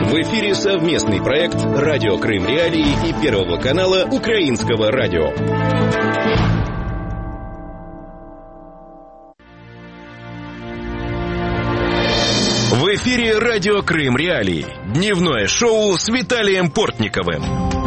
В эфире совместный проект «Радио Крым Реалии» и Первого канала Украинского радио. В эфире «Радио Крым Реалии». Дневное шоу с Виталием Портниковым.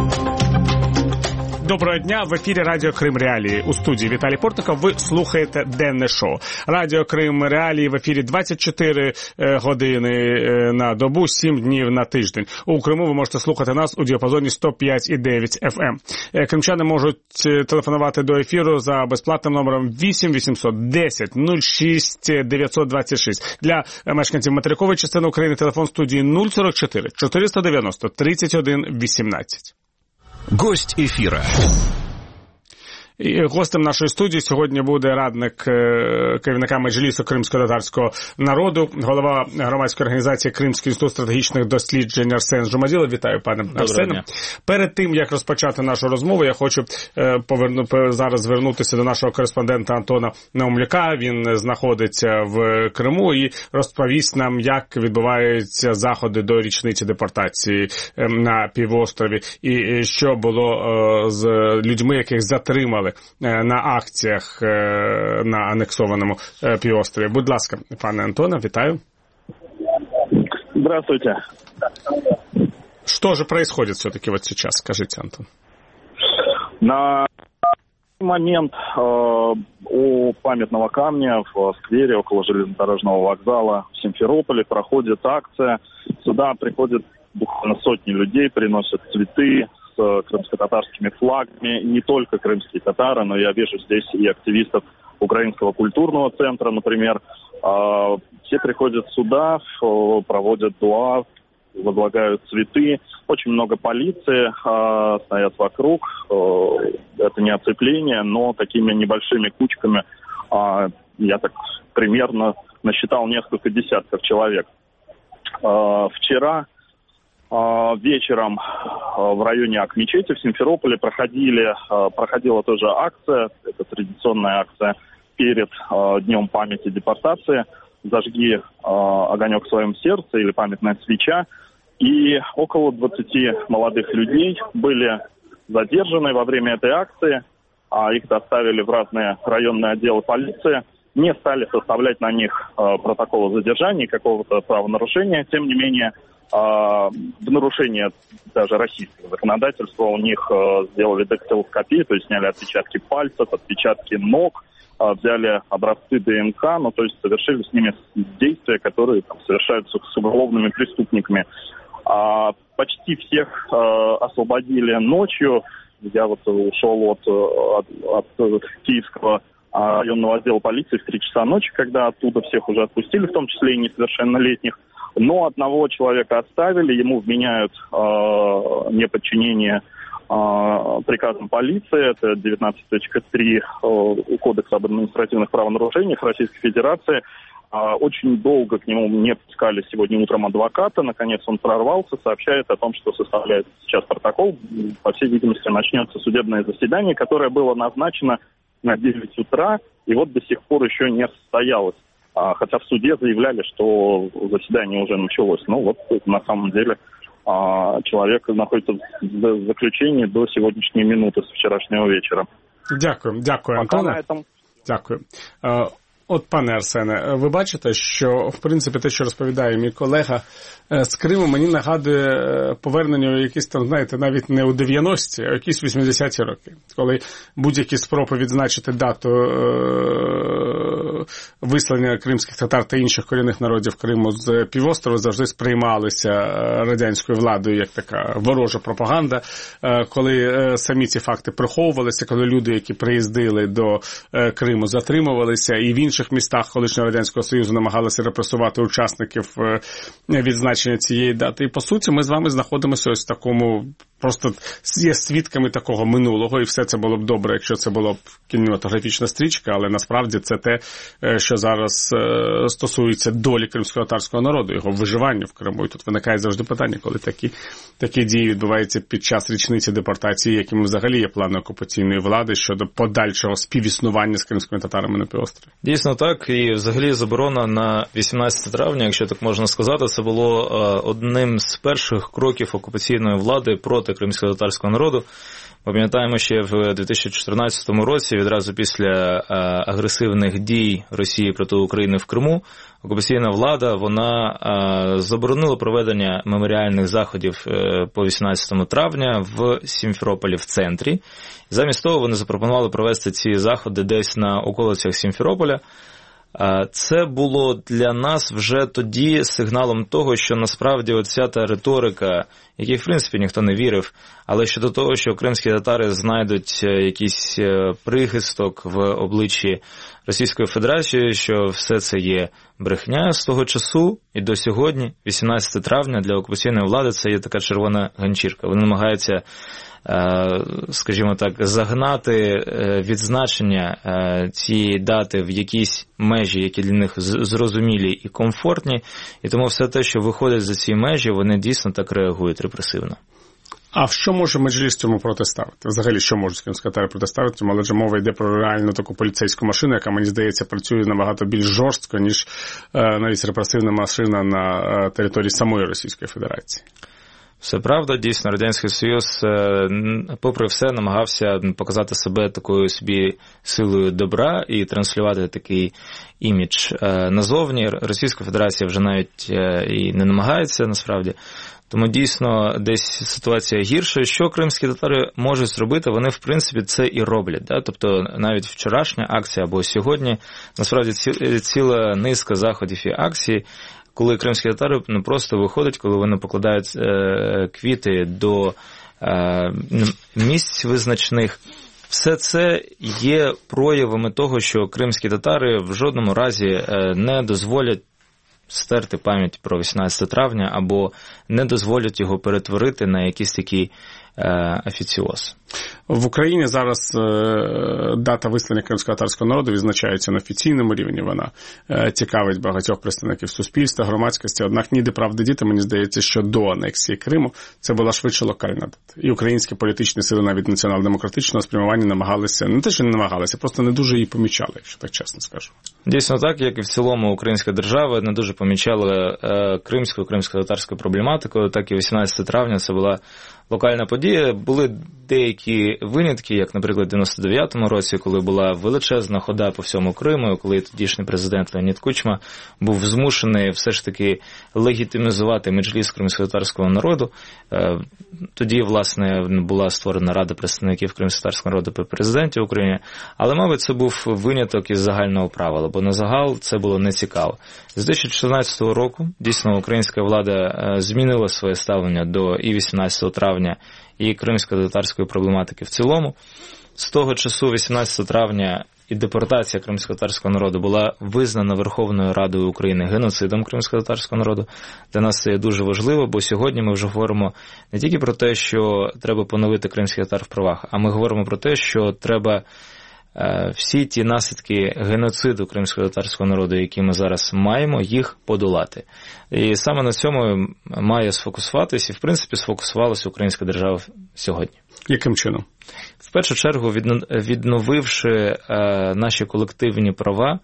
Доброго дня, в ефірі Радіо Крим Реалії. У студії Віталій Портников. Ви слухаєте денне шоу. Радіо Крим Реалії в ефірі 24 години на добу, 7 днів на тиждень. У Криму ви можете слухати нас у діапазоні 105,9 FM. Кримчани можуть телефонувати до ефіру за безплатним номером 8 810 06 926. Для мешканців материкової частини України телефон студії 044 490 31 18. Гость ефіра. І гостем нашої студії сьогодні буде радник керівника Меджлісу кримсько-татарського народу, голова громадської організації Кримський інститут стратегічних досліджень Арсен Жумаділов. Вітаю, пане Арсене. Перед тим, як розпочати нашу розмову, я хочу зараз звернутися до нашого кореспондента Антона Наумляка. Він знаходиться в Криму і розповість нам, як відбуваються заходи до річниці депортації на півострові і що було з людьми, яких затримали на акціях на анексованому півострові. Будь ласка, пане Антоне, вітаю. Здравствуйте. Что же происходит все-таки вот сейчас, скажите, Антон? На момент у памятного камня в сквере около железнодорожного вокзала в Симферополе проходит акция. Сюда приходят буквально сотни людей, приносят цветы с крымско-татарскими флагами. Не только крымские татары, но я вижу здесь и активистов Украинского культурного центра, например. Все приходят сюда, проводят дуа, возлагают цветы. Очень много полиции стоят вокруг. Это не оцепление, но такими небольшими кучками, я так примерно насчитал несколько десятков человек. Вчера вечером в районе Ак-мечети в Симферополе проходила тоже акция, это традиционная акция перед Днем памяти депортации «Зажги огонек в своем сердце» или «Памятная свеча». И около 20 молодых людей были задержаны во время этой акции, их доставили в разные районные отделы полиции, не стали составлять на них протоколы задержания, какого-то правонарушения, тем не менее, в нарушение даже российского законодательства у них сделали дактилоскопию, то есть сняли отпечатки пальцев, отпечатки ног, взяли образцы ДНК, то есть совершили с ними действия, которые совершаются с уголовными преступниками. Почти всех освободили ночью. Я ушел от Киевского районного отдела полиции в 3 часа ночи, когда оттуда всех уже отпустили, в том числе и несовершеннолетних. Но одного человека оставили, ему вменяют неподчинение приказам полиции, это 19.3 Кодекса об административных правонарушениях Российской Федерации. Очень долго к нему не пускали сегодня утром адвоката, наконец он прорвался, сообщает о том, что составляет сейчас протокол. По всей видимости, начнется судебное заседание, которое было назначено на 9 утра, и до сих пор еще не состоялось. Хотя в суде заявляли, что заседание уже началось. На самом деле человек находится в заключении до сегодняшней минуты, с вчерашнего вечера. Дякую, Антоне. Дякую. От, пане Арсене, ви бачите, що, в принципі, те, що розповідає мій колега з Криму, мені нагадує повернення якісь там, знаєте, навіть не у 90-ті, а якісь 80-ті роки, коли будь-які спроби відзначити дату виселення кримських татар та інших корінних народів Криму з півострова завжди сприймалися радянською владою як така ворожа пропаганда, коли самі ці факти приховувалися, коли люди, які приїздили до Криму, затримувалися, і в інших містах колишнього Радянського Союзу намагалися репресувати учасників відзначення цієї дати. І, по суті, ми з вами знаходимося ось в такому просто є свідками такого минулого, і все це було б добре, якщо це було б кінематографічна стрічка, але насправді це те, що зараз стосується долі кримсько-татарського народу, його виживання в Криму. І тут виникає завжди питання, коли такі дії відбуваються під час річниці депортації, якими взагалі є плани окупаційної влади щодо подальшого співіснування з кримськими татарами на півострові. Дійсно так, і взагалі заборона на 18 травня, якщо так можна сказати, це було одним з перших кроків окупаційної влади проти кримсько-татарського народу. Пам'ятаємо, ще в 2014 році, відразу після агресивних дій Росії проти України в Криму, окупаційна влада, вона заборонила проведення меморіальних заходів по 18 травня в Сімферополі в центрі. Замість того вони запропонували провести ці заходи десь на околицях Сімферополя. Це було для нас вже тоді сигналом того, що насправді оця та риторика, якій в принципі ніхто не вірив, але щодо того, що кримські татари знайдуть якийсь прихисток в обличчі Російської Федерації, що все це є брехня, з того часу і до сьогодні, 18 травня, для окупаційної влади це є така червона ганчірка. Вони намагаються, скажімо так, загнати відзначення цієї дати в якісь межі, які для них зрозумілі і комфортні, і тому все те, що виходить за ці межі, вони дійсно так реагують репресивно. А в що може Меджліс цьому протиставити? Взагалі, що можуть кримські татари протиставити цьому? Але ж мова йде про реальну таку поліцейську машину, яка, мені здається, працює набагато більш жорстко, ніж навіть репресивна машина на території самої Російської Федерації. Все правда, дійсно, Радянський Союз, попри все, намагався показати себе такою собі силою добра і транслювати такий імідж назовні. Російська Федерація вже навіть і не намагається, насправді. Тому дійсно десь ситуація гірша. Що кримські татари можуть зробити, вони в принципі це і роблять. Да? Тобто навіть вчорашня акція або сьогодні, насправді ціла низка заходів і акцій, коли кримські татари не просто виходять, коли вони покладають квіти до місць визначних. Все це є проявами того, що кримські татари в жодному разі не дозволять стерти пам'ять про 18 травня або не дозволять його перетворити на якийсь такий офіціоз. В Україні зараз дата визволення кримсько-татарського народу відзначається на офіційному рівні. Вона цікавить багатьох представників суспільства, громадськості. Однак ніде правди діти, мені здається, що до анексії Криму це була швидше локальна дата. І українські політичні сили навіть націонал-демократичного спрямування намагалися, не те, що не намагалися, просто не дуже її помічали, якщо так чесно скажу. Дійсно так, як і в цілому українська держава не дуже помічала кримсько-татарську проблематику, так і 18 травня це була локальна подія. Були деякі винятки, як, наприклад, в 99-му році, коли була величезна хода по всьому Криму, коли тодішній президент Леонід Кучма був змушений все ж таки легітимізувати Меджліс кримськотатарського народу. Тоді, власне, була створена Рада представників кримськотатарського народу при президенті України, але, мабуть, це був виняток із загального правила, бо на загал це було нецікаво. З 2014 року, дійсно, українська влада змінила своє ставлення до і 18 травня, і кримсько-татарської проблематики в цілому. З того часу, 18 травня, і депортація кримсько-татарського народу була визнана Верховною Радою України геноцидом кримсько-татарського народу. Для нас це є дуже важливо, бо сьогодні ми вже говоримо не тільки про те, що треба поновити кримських татар в правах, а ми говоримо про те, що треба всі ті наслідки геноциду кримсько-татарського народу, які ми зараз маємо, їх подолати. І саме на цьому має сфокусуватись, і в принципі сфокусувалася українська держава сьогодні. Яким чином? В першу чергу, відновивши наші колективні права,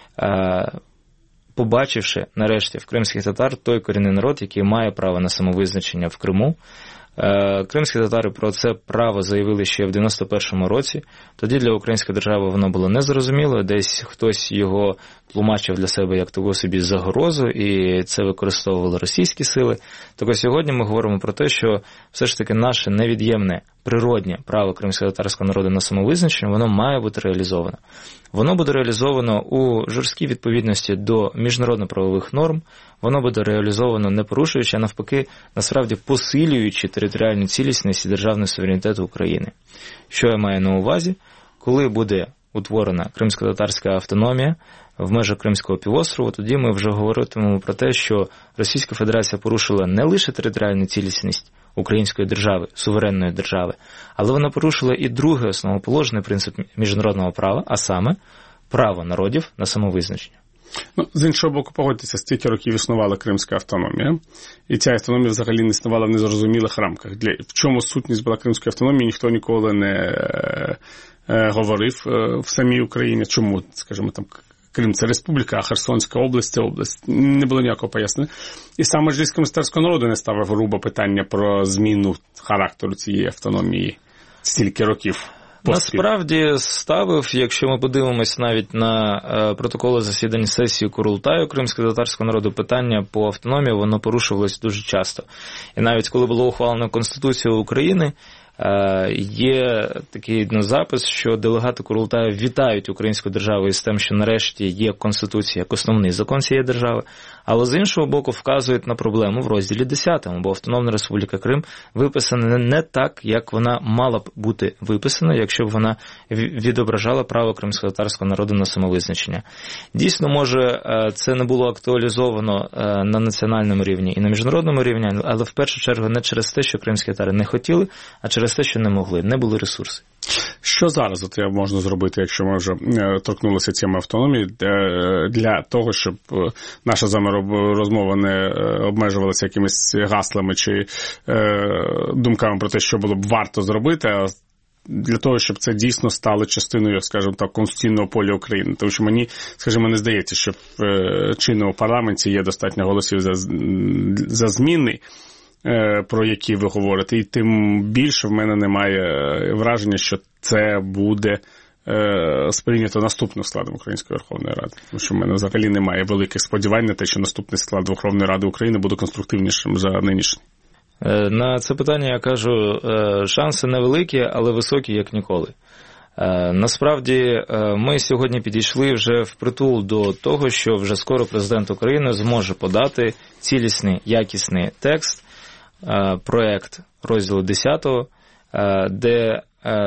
побачивши нарешті в кримських татар той корінний народ, який має право на самовизначення в Криму. Кримські татари про це право заявили ще в 91-му році. Тоді для української держави воно було незрозуміло, десь хтось його тлумачив для себе як таку собі загрозу, і це використовували російські сили. Так сьогодні ми говоримо про те, що все ж таки наше невід'ємне природнє право кримськотатарського народу на самовизначення, воно має бути реалізовано. Воно буде реалізовано у жорсткій відповідності до міжнародно-правових норм, воно буде реалізовано не порушуючи, а навпаки, насправді посилюючи територіальну цілісність і державний суверенітет України. Що я маю на увазі? Коли буде утворена кримсько-татарська автономія в межах Кримського півострову, тоді ми вже говоритимемо про те, що Російська Федерація порушила не лише територіальну цілісність української держави, суверенної держави. Але вона порушила і другий основоположний принцип міжнародного права, а саме право народів на самовизначення. Ну, з іншого боку, погодьтеся, стільки років існувала Кримська автономія, і ця автономія взагалі не існувала в незрозумілих рамках. В чому сутність була Кримської автономії, ніхто ніколи не говорив в самій Україні. Чому, скажімо, там Крим – це республіка, а Херсонська область – це область. Не було ніякого пояснення. І сам Меджліс кримськотатарського народу не ставив грубо питання про зміну характеру цієї автономії стільки років. Насправді ставив, якщо ми подивимось навіть на протоколи засідань сесії Курултаю кримськотатарського народу, питання по автономії, воно порушувалось дуже часто. І навіть коли було ухвалено Конституцію України, є такий запис, що делегати Курултаю вітають українську державу із тим, що нарешті є Конституція як основний закон цієї держави, але з іншого боку вказують на проблему в розділі 10, бо Автономна Республіка Крим виписана не так, як вона мала б бути виписана, якщо б вона відображала право кримськотатарського народу на самовизначення. Дійсно, може, це не було актуалізовано на національному рівні і на міжнародному рівні, але в першу чергу не через те, що кримські татари не хотіли, а через те, що не могли, не були ресурси. Що зараз можна зробити, якщо ми вже торкнулися цієї автономії, для того, щоб наша з вами розмова не обмежувалася якимись гаслами чи думками про те, що було б варто зробити, а для того, щоб це дійсно стало частиною, скажімо так, конституційного поля України. Тому що мені, скажімо, не здається, що в чинному парламенті є достатньо голосів за зміни, про які ви говорите, і тим більше в мене немає враження, що це буде сприйнято наступним складом Української Верховної Ради. Тому що в мене взагалі немає великих сподівань на те, що наступний склад Верховної Ради України буде конструктивнішим за нинішній. На це питання я кажу, шанси невеликі, але високі, як ніколи. Насправді, ми сьогодні підійшли вже впритул до того, що вже скоро президент України зможе подати цілісний, якісний текст, проект розділу 10, де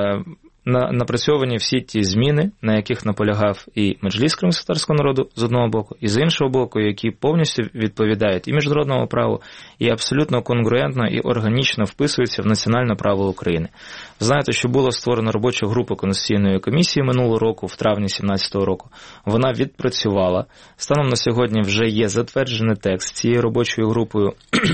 напрацьовані всі ті зміни, на яких наполягав і Меджліс кримськотатарського народу з одного боку, і з іншого боку, які повністю відповідають і міжнародному праву, і абсолютно конгруентно і органічно вписуються в національне право України. Ви знаєте, що було створено робочу групу Конституційної комісії минулого року, в травні 2017 року. Вона відпрацювала. Станом на сьогодні вже є затверджений текст цією робочою групою,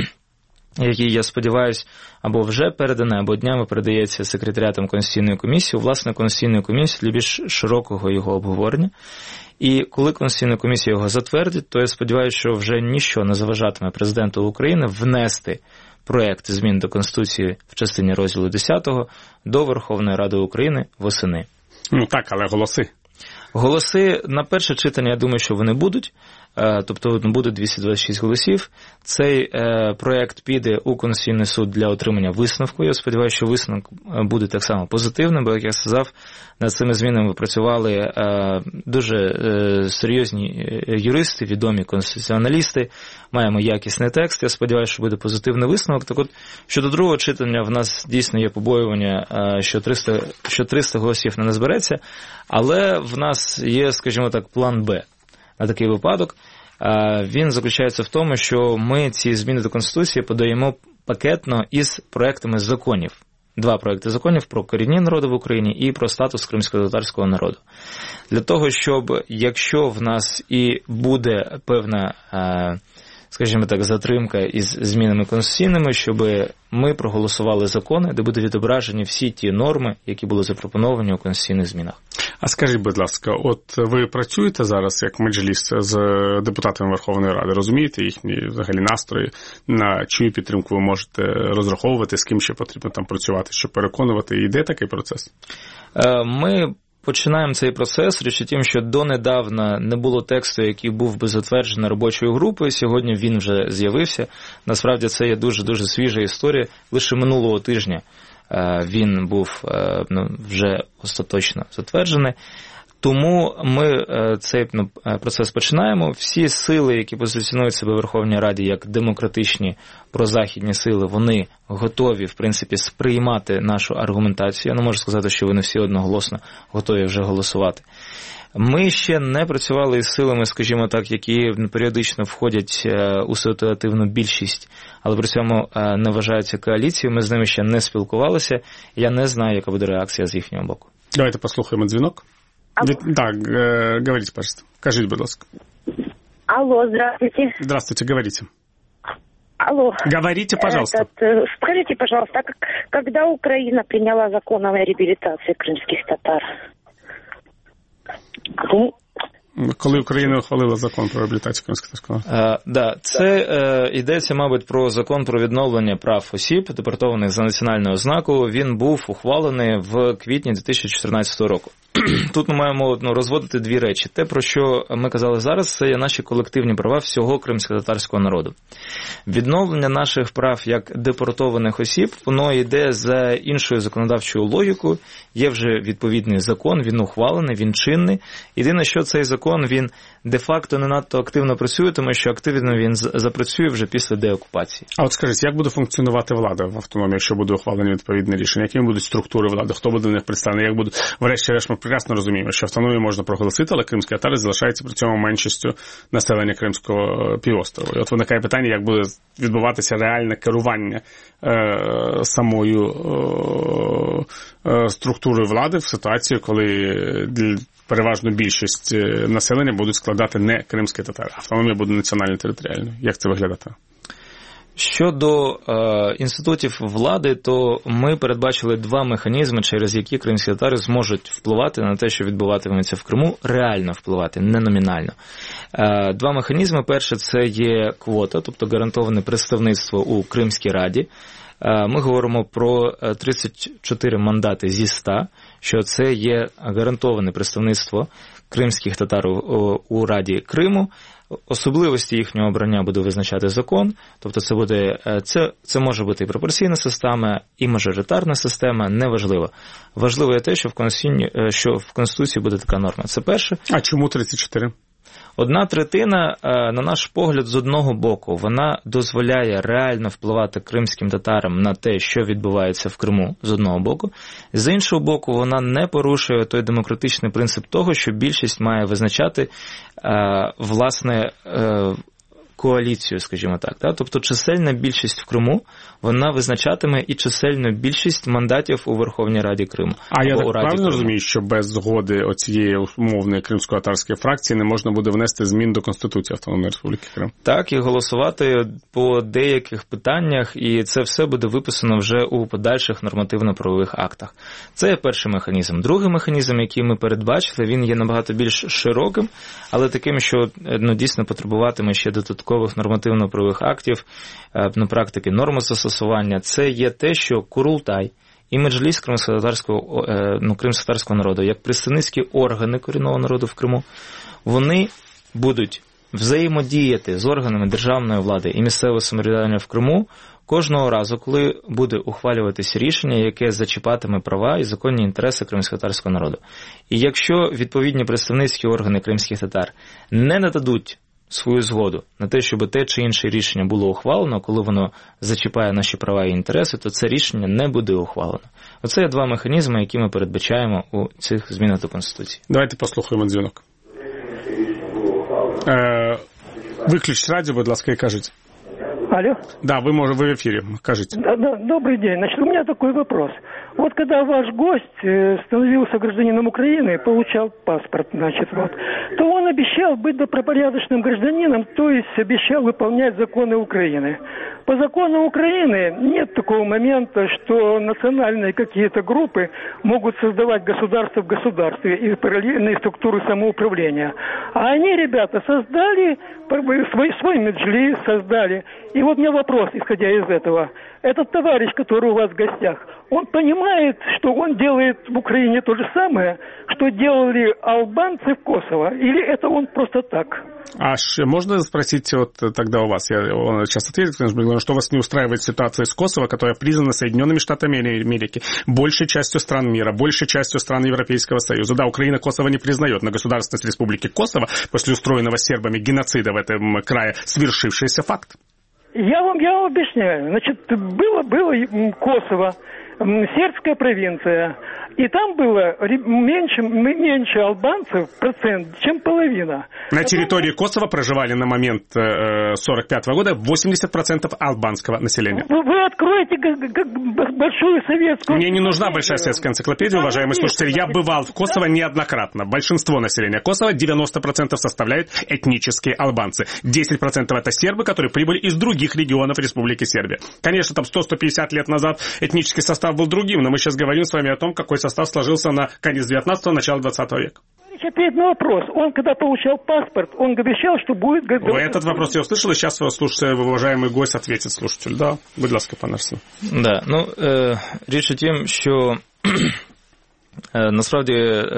який, я сподіваюся, або вже переданий, або днями передається секретаріатом Конституційної комісії, власне, Конституційної комісії для більш широкого його обговорення. І коли Конституційна комісія його затвердить, то я сподіваюся, що вже ніщо не заважатиме президенту України внести проєкт змін до Конституції в частині розділу 10 до Верховної Ради України восени. Ну так, але голоси. Голоси на перше читання, я думаю, що вони будуть. Тобто буде 226 голосів. Цей проєкт піде у Конституційний суд для отримання висновку. Я сподіваюся, що висновок буде так само позитивним, бо, як я сказав, над цими змінами працювали дуже серйозні юристи, відомі конституціоналісти. Маємо якісний текст. Я сподіваюся, що буде позитивний висновок. Так от, щодо другого читання, в нас дійсно є побоювання, що 300 голосів не назбереться, але в нас є, скажімо так, план Б. На такий випадок, він заключається в тому, що ми ці зміни до Конституції подаємо пакетно із проектами законів. 2 проекти законів про корінні народи в Україні і про статус кримськотатарського народу. Для того, щоб, якщо в нас і буде певна, скажімо так, затримка із змінами конституційними, щоб ми проголосували закони, де будуть відображені всі ті норми, які були запропоновані у конституційних змінах. А скажіть, будь ласка, от ви працюєте зараз як Меджліс з депутатами Верховної Ради, розумієте їхні взагалі настрої, на чию підтримку ви можете розраховувати, з ким ще потрібно там працювати, щоб переконувати, і йде такий процес? Ми починаємо цей процес. Річ у тім, що донедавна не було тексту, який був би затверджений робочою групою. Сьогодні він вже з'явився. Насправді це є дуже-дуже свіжа історія. Лише минулого тижня він був вже остаточно затверджений. Тому ми цей процес починаємо. Всі сили, які позиціонують себе в Верховній Раді як демократичні прозахідні сили, вони готові, в принципі, сприймати нашу аргументацію. Я не можу сказати, що вони всі одноголосно готові вже голосувати. Ми ще не працювали із силами, скажімо так, які періодично входять у ситуативну більшість, але при цьому не вважаються коаліцією. Ми з ними ще не спілкувалися. Я не знаю, яка буде реакція з їхнього боку. Давайте послухаємо дзвінок. Так, говорите, пожалуйста. Кажіть, будь ласка. Алло, здравствуйте. Здравствуйте, говорите. Алло. Говорите, пожалуйста. Скажите, пожалуйста, когда Украина приняла закон о реабилитации крымских татар? Коли Україна ухвалила закон про реабілітацію кримських татар? Да, це йдеться, мабуть, про закон про відновлення прав осіб, депортованих за національною ознакою. Він був ухвалений в квітні 2014 року. Тут ми маємо розводити дві речі. Те, про що ми казали зараз, це є наші колективні права всього кримськотатарського народу. Відновлення наших прав як депортованих осіб, воно йде за іншою законодавчою логікою. Є вже відповідний закон, він ухвалений, він чинний. Єдине, що цей закон, він де-факто не надто активно працює, тому що активно він запрацює вже після деокупації. А от скажіть, як буде функціонувати влада в автономії, якщо буде ухвалені відповідне рішення? Якими будуть структури влади? Хто буде в них представлений? Як будуть? Врешті-решт, ми прекрасно розуміємо, що автономію можна проголосити, але кримські татари залишаються при цьому меншістю населення Кримського півострова. І от виникає питання, як буде відбуватися реальне керування самою структурою влади в ситуації, коли переважно більшість населення будуть складати не кримські татари. Автономія буде національно-територіальною. Як це виглядатиме? Щодо інститутів влади, то ми передбачили два механізми, через які кримські татари зможуть впливати на те, що відбуватиметься в Криму, реально впливати, не номінально. Два механізми. Перше – це є квота, тобто гарантоване представництво у Кримській Раді. Ми говоримо про 34 мандати зі 100, що це є гарантоване представництво кримських татар у Раді Криму. Особливості їхнього обрання буде визначати закон, тобто це може бути і пропорційна система, і мажоритарна система, неважливо. Важливо є те, що в Конституції буде така норма. Це перше. А чому 34? 1/3, на наш погляд, з одного боку, вона дозволяє реально впливати кримським татарам на те, що відбувається в Криму, з одного боку. З іншого боку, вона не порушує той демократичний принцип того, що більшість має визначати, власне, коаліцію, скажімо так. Тобто чисельна більшість в Криму, вона визначатиме і чисельну більшість мандатів у Верховній Раді Криму. А я так правильно розумію, що без згоди оцієї умовної кримсько-татарської фракції не можна буде внести змін до Конституції Автономної Республіки Крим? Так, і голосувати по деяких питаннях, і це все буде виписано вже у подальших нормативно-правових актах. Це є перший механізм. Другий механізм, який ми передбачили, він є набагато більш широким, але таким, що дійсно потребуватиме ще додаткових нормативно-правових актів, на практики норми застосування. Це є те, що Курултай і Меджліс кримськотатарського народу, як представницькі органи корінного народу в Криму, вони будуть взаємодіяти з органами державної влади і місцевого самоврядування в Криму кожного разу, коли буде ухвалюватися рішення, яке зачіпатиме права і законні інтереси кримськотатарського народу. І якщо відповідні представницькі органи кримських татар не нададуть свою згоду на те, щоб те чи інше рішення було ухвалено, коли воно зачіпає наші права і інтереси, то це рішення не буде ухвалено. Оце є два механізми, які ми передбачаємо у цих змінах до Конституції. Давайте послухаємо дзвінок. Виключіть радіо, будь ласка, і кажіть. Алло? Да, вы в эфире, скажите. Добрый день. Значит, у меня такой вопрос. Вот когда ваш гость становился гражданином Украины, получал паспорт, значит, вот, то он обещал быть добропорядочным гражданином, то есть обещал выполнять законы Украины. По закону Украины нет такого момента, что национальные какие-то группы могут создавать государство в государстве и параллельные структуры самоуправления. А они, ребята, создали свой меджлис, создали. И И вот у меня вопрос, исходя из этого. Этот товарищ, который у вас в гостях, он понимает, что он делает в Украине то же самое, что делали албанцы в Косово? Или это он просто так? Можно спросить вот тогда у вас, он сейчас ответит, что вас не устраивает ситуация с Косово, которая признана Соединенными Штатами Америки, большей частью стран мира, большей частью стран Европейского Союза. Да, Украина Косово не признает, но государственность Республики Косово после устроенного сербами геноцида в этом крае свершившийся факт. Я вам объясняю. Значит, было Косово, сербская провинция, и там было меньше албанцев процент, чем половина. На территории Косово проживали на момент 1945 года 80% албанского населения. Вы откроете большую советскую... Мне не нужна большая советская энциклопедия, уважаемые слушатели. Я бывал в Косово неоднократно. Большинство населения Косово, 90% составляют этнические албанцы. 10% это сербы, которые прибыли из других регионов Республики Сербия. Конечно, там 100-150 лет назад этнический состав был другим, но мы сейчас говорим с вами о том, какой состав сложился на конец 19-го, начало 20 века. Ответ на вопрос. Он, когда получал паспорт, он обещал, что будет... Этот вопрос я услышал, и сейчас уважаемый гость ответит слушатель. Да, будь ласка, пане Арсене. Да, річ у тім, що насправді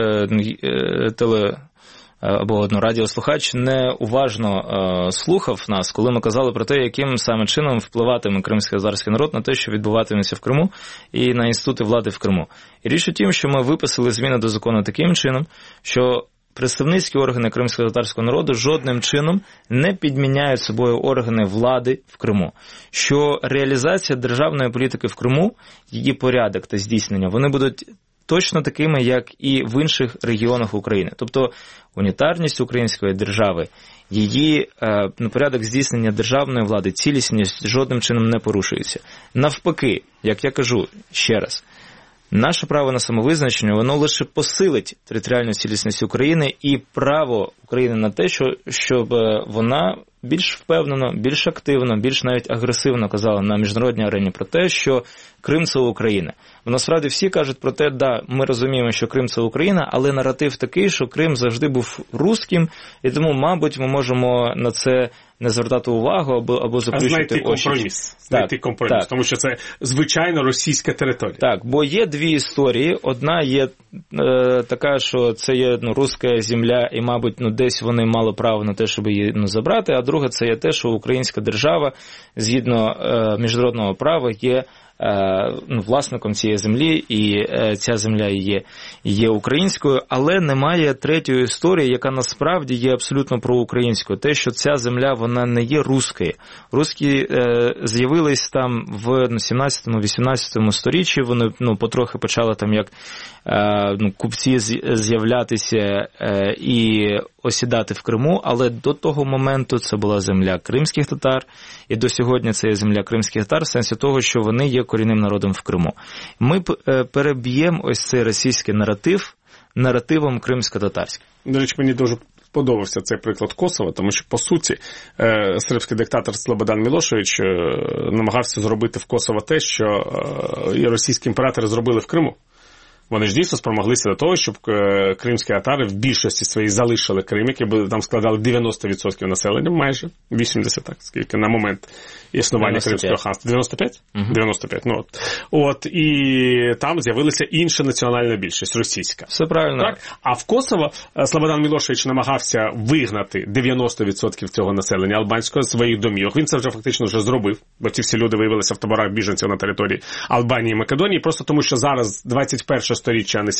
або радіослухач неуважно слухав нас, коли ми казали про те, яким саме чином впливатиме кримсько-татарський народ на те, що відбуватиметься в Криму, і на інститути влади в Криму. І річ у тім, що ми виписали зміни до закону таким чином, що представницькі органи кримсько-татарського народу жодним чином не підміняють собою органи влади в Криму. Що реалізація державної політики в Криму, її порядок та здійснення, вони будуть точно такими, як і в інших регіонах України. Тобто унітарність української держави, її порядок здійснення державної влади, цілісність жодним чином не порушується. Навпаки, як я кажу ще раз, наше право на самовизначення, воно лише посилить територіальну цілісність України і право України на те, щоб вона більш впевнено, більш активно, більш навіть агресивно казала на міжнародній арені про те, що Крим – це Україна. Бо насправді всі кажуть про те, да, ми розуміємо, що Крим – це Україна, але наратив такий, що Крим завжди був руським, і тому, мабуть, ми можемо на це не звертати увагу або заплющити очі. Знайти компроміс, тому що це звичайно російська територія. Так, бо є дві історії. Одна є така, що це є руська земля, і, мабуть, десь вони мали право на те, щоб її забрати, а друга це є те, що українська держава, згідно міжнародного права, є власником цієї землі, і ця земля є українською, але немає третьої історії, яка насправді є абсолютно проукраїнською. Те, що ця земля, вона не є руською. Руські з'явились там в 17-18 сторіччі, вони потрохи почали там як купці з'являтися і осідати в Криму, але до того моменту це була земля кримських татар, і до сьогодні це є земля кримських татар, в сенсі того, що вони є корінним народом в Криму. Ми переб'ємо ось цей російський наратив наративом кримсько-татарським. До речі, мені дуже подобався цей приклад Косова, тому що, по суті, сербський диктатор Слободан Мілошевич намагався зробити в Косово те, що і російські імператори зробили в Криму. Вони ж дійсно спромоглися до того, щоб кримські татари в більшості своїй залишили Крим, які там складали 90% населення, майже 80%, так, скільки на момент існування Кримського ханства. 95? 95, ну от. От, і там з'явилася інша національна більшість, російська. Все правильно. Так? А в Косово Слободан Мілошевич намагався вигнати 90% цього населення албанського з своїх домівок. Він це вже фактично вже зробив, бо ці всі люди виявилися в таборах біженців на території Албанії і Македонії, просто тому що зараз 21 сторіччя, а не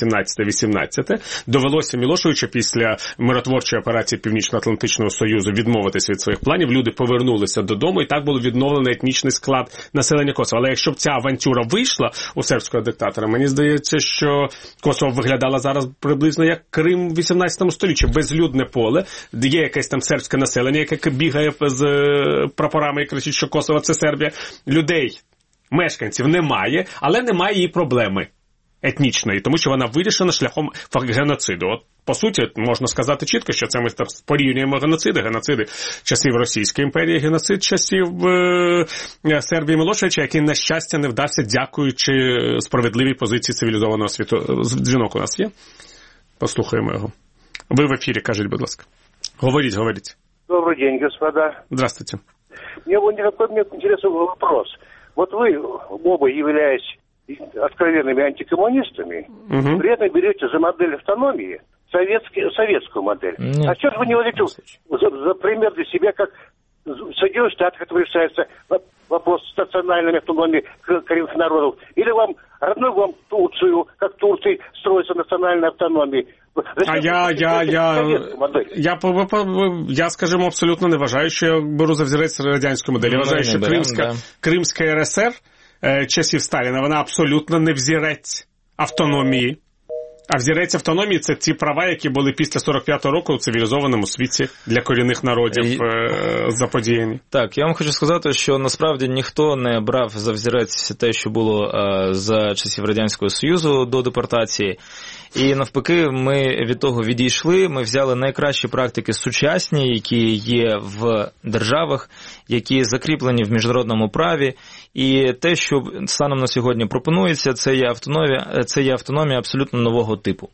17-18, довелося Мілошевичу після миротворчої операції Північно-Атлантичного Союзу відмовитися від своїх планів. Люди повернулися додому, і так було відновлено етнічний склад населення Косова. Але якщо б ця авантюра вийшла у сербського диктатора, мені здається, що Косово виглядало зараз приблизно як Крим в 18 столітті. Безлюдне поле, є якесь там сербське населення, яке бігає з прапорами і кричить, що Косово – це Сербія. Людей, мешканців немає, але немає і проблеми етнічної, тому що вона вирішена шляхом геноциду. От, по суті, можна сказати чітко, що це ми порівнюємо геноциди часів Російської імперії, геноцид часів Сербії Мілошевича, який, на щастя, не вдався, дякуючи справедливій позиції цивілізованого світу. Дзвінок у нас є? Послухаємо його. Ви в ефірі, кажіть, будь ласка. Говоріть. Добрый день, господа. Здравствуйте. Мне интересный вопрос. Вот вы оба, являясь откровенными антикоммунистами, при этом берете за модель автономии советскую модель. Нет. А что же вы не возьмете за пример для себя, как Соединенные Штаты, как решается вопрос национальной автономии коренных народов, или вам родную вам Турцию, как Турции строится национальная автономия? Я, скажімо, абсолютно не вважаю, що я беру за взірець радянську модель. Я вважаю, що Кримська РСР часів Сталіна, вона абсолютно не взірець автономії. А взірець автономії – це ті права, які були після 45-го року у цивілізованому світі для корінних народів заподіяні. Так, я вам хочу сказати, що насправді ніхто не брав за взірець те, що було за часів Радянського Союзу до депортації. І навпаки, ми від того відійшли, ми взяли найкращі практики сучасні, які є в державах, які закріплені в міжнародному праві. І те, що станом на сьогодні пропонується, це є автономія абсолютно нового типу,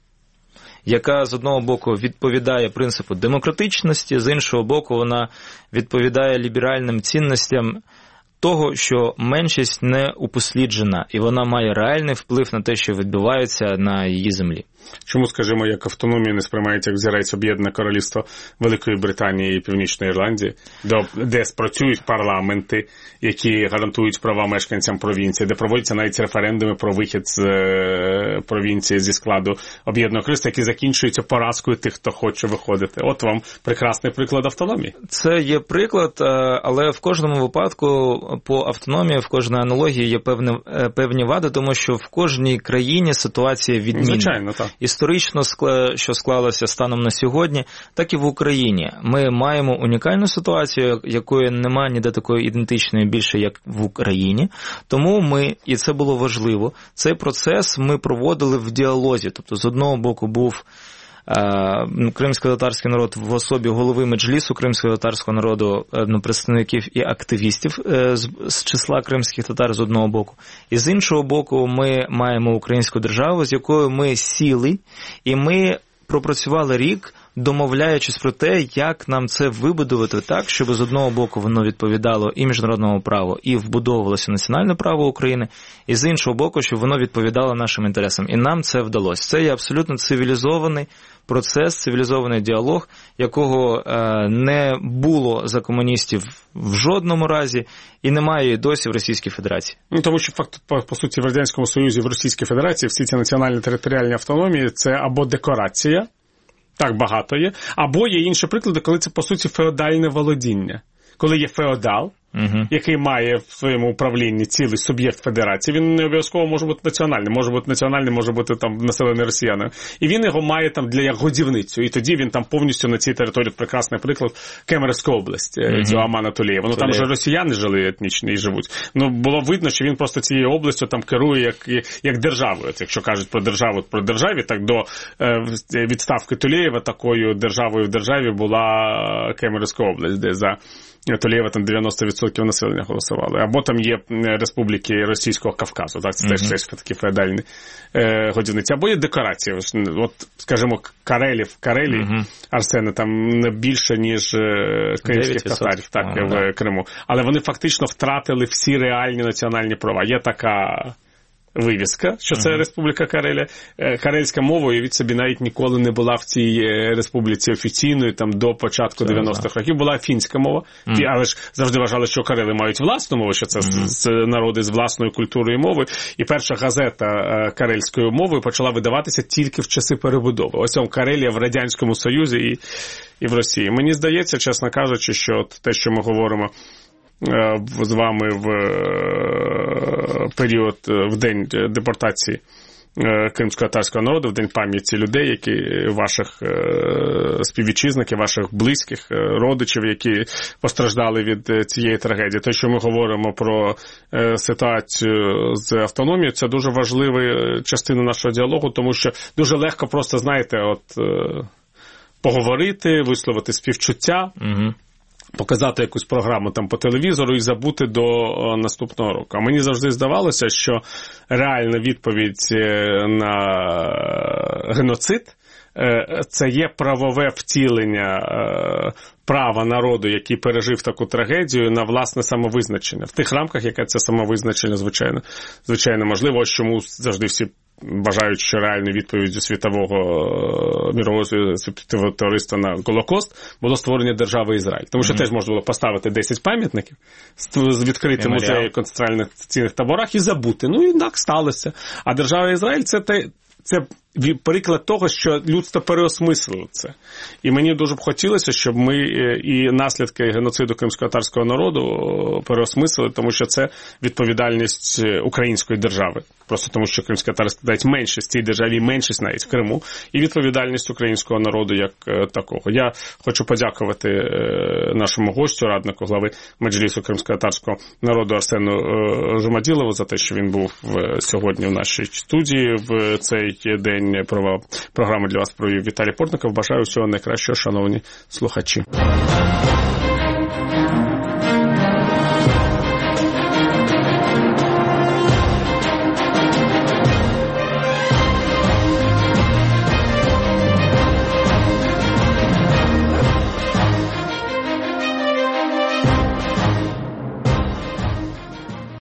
яка з одного боку відповідає принципу демократичності, з іншого боку вона відповідає ліберальним цінностям того, що меншість не упосліджена, і вона має реальний вплив на те, що відбувається на її землі. Чому, скажімо, як автономія не сприймається як взірець Об'єднане Королівство Великої Британії і Північної Ірландії, де спрацюють парламенти, які гарантують права мешканцям провінції, де проводяться навіть референдуми про вихід з провінції зі складу Об'єднаного Королівства, які закінчуються поразкою тих, хто хоче виходити. От вам прекрасний приклад автономії. Це є приклад, але в кожному випадку по автономії, в кожній аналогії є певні вади, тому що в кожній країні ситуація відмінна. Звичайно, так. Історично, що склалося станом на сьогодні, так і в Україні. Ми маємо унікальну ситуацію, якої немає ніде такої ідентичної більше, як в Україні. Тому ми, і це було важливо, цей процес ми проводили в діалозі. Тобто, з одного боку був кримсько-татарський народ в особі голови Меджлісу кримсько-татарського народу, представників і активістів з числа кримських татар з одного боку. І з іншого боку ми маємо українську державу, з якою ми сіли, і ми пропрацювали рік, домовляючись про те, як нам це вибудувати так, щоб з одного боку воно відповідало і міжнародному праву, і вбудовувалося національне право України, і з іншого боку, щоб воно відповідало нашим інтересам. І нам це вдалося. Це є абсолютно цивілізований процес, цивілізований діалог, якого не було за комуністів в жодному разі, і немає і досі в Російській Федерації. Тому що, по суті, в Радянському Союзі, в Російській Федерації всі ці національні територіальні автономії – це або декорація, так багато є, або є інші приклади, коли це, по суті, феодальне володіння. Коли є феодал, який має в своєму управлінні цілий суб'єкт федерації, він не обов'язково може бути національним, може бути там населений росіянами. І він його має там як годівницю, і тоді він там повністю на цій території, прекрасний приклад, Кемеровська область, цього Амана Тулєєва. Ну там вже росіяни жили етнічні і живуть. Ну було видно, що він просто цією областю там керує як державою. От, якщо кажуть про державі, так до відставки Тулєєва такою державою в державі була Кемеровська область, де за Тулєєва там 90% населення голосували. Або там є республіки Російського Кавказу, так, це теж такі феодальні годівниці. Або є декорації. От, скажімо, Карелі, Арсени, там не більше, ніж кримських татарів, так, в Криму. Але вони фактично втратили всі реальні національні права. Є така вивіска, що це Республіка Карелія. Карельська мова, уявіть собі, навіть ніколи не була в цій республіці офіційною, там до початку 90-х років. Була фінська мова, але ж завжди вважали, що карели мають власну мову, що це народи з власною культурою і мовою. І перша газета карельською мовою почала видаватися тільки в часи перебудови. Ось вам Карелія в Радянському Союзі і в Росії. Мені здається, чесно кажучи, що те, що ми говоримо з вами в період, в день депортації кримсько-татарського народу, в день пам'яті людей, які ваших співвітчизників, ваших близьких, родичів, які постраждали від цієї трагедії. Те, що ми говоримо про ситуацію з автономією, це дуже важлива частина нашого діалогу, тому що дуже легко просто, знаєте, поговорити, висловити співчуття, показати якусь програму там по телевізору і забути до наступного року. А мені завжди здавалося, що реальна відповідь на геноцид це є правове втілення права народу, який пережив таку трагедію, на власне самовизначення. В тих рамках, яке це самовизначення, звичайно можливо, ось чому завжди всі вважають, що реальною відповіддю світового мірового товариства на Голокост було створення держави Ізраїль. Тому що теж можна було поставити 10 пам'ятників, відкрити музеї в концентраційних таборах і забути. Ну і так сталося. А держава Ізраїль це приклад того, що людство переосмислило це. І мені дуже б хотілося, щоб ми і наслідки геноциду кримсько-татарського народу переосмислили, тому що це відповідальність української держави. Просто тому, що кримсько-татари складають меншість в цій державі, меншість навіть в Криму, і відповідальність українського народу як такого. Я хочу подякувати нашому гостю, раднику глави Меджлісу кримсько-татарського народу Арсену Жумаділову за те, що він був сьогодні в нашій студії в цей день. Програму для вас провів Віталій Портников. Бажаю всього найкращого, шановні слухачі.